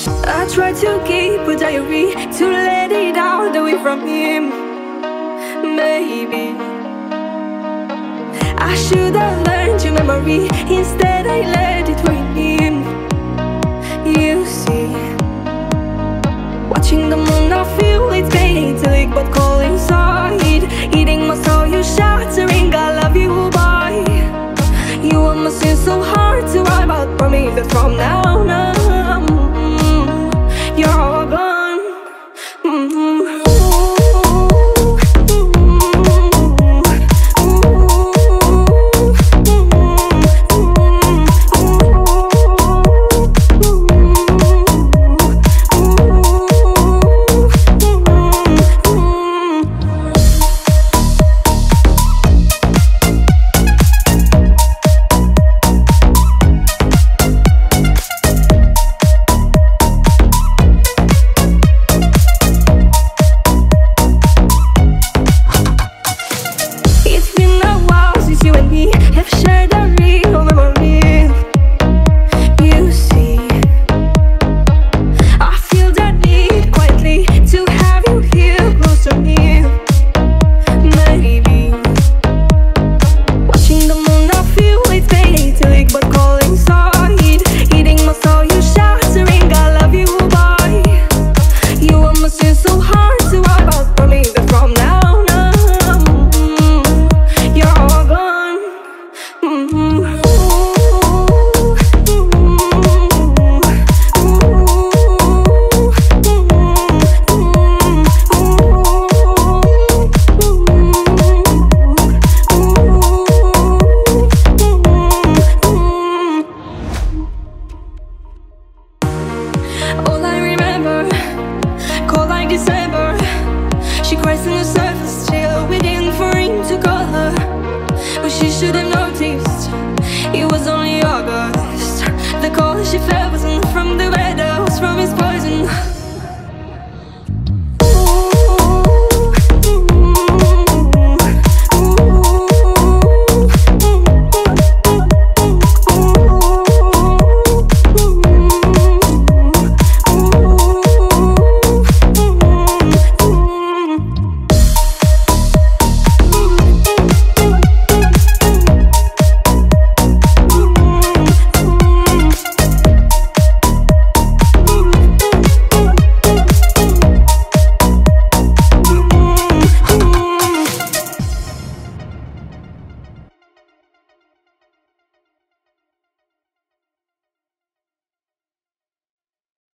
I tried to keep a diary to let it out away from him. Maybe I should have learned your memory. Instead I let it rain in. You see, watching the moon, I feel it's fading to leak, but cold inside, eating my soul, you shattering. I love you, boy. You almost seem so hard to write about. Promise that from now on, you're all gone. All I remember, cold like December. She cries on the surface, still waiting for him to call her. But she should have noticed it was only August. The call she felt wasn't